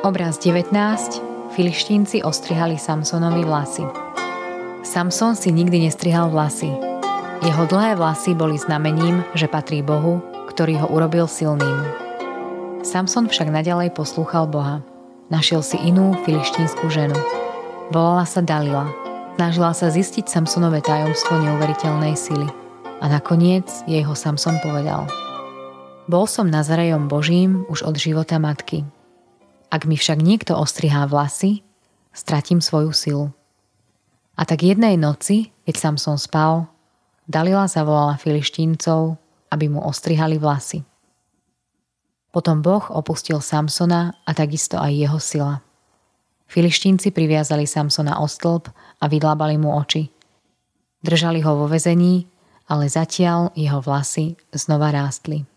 Obraz 19. Filištínci ostrihali Samsonovi vlasy. Samson si nikdy nestrihal vlasy. Jeho dlhé vlasy boli znamením, že patrí Bohu, ktorý ho urobil silným. Samson však naďalej poslúchal Boha. Našiel si inú filištínsku ženu. Volala sa Dalila. Snažila sa zistiť Samsonové tajomstvo neuveriteľnej sily. A nakoniec jej ho Samson povedal. Bol som Nazarejom Božím už od života matky. Ak mi však niekto ostrihá vlasy, stratím svoju silu. A tak jednej noci, keď Samson spal, Dalila zavolala Filištíncov, aby mu ostrihali vlasy. Potom Boh opustil Samsona a takisto aj jeho sila. Filištínci priviazali Samsona o stĺp a vydlábali mu oči. Držali ho vo väzení, ale zatiaľ jeho vlasy znova rástli.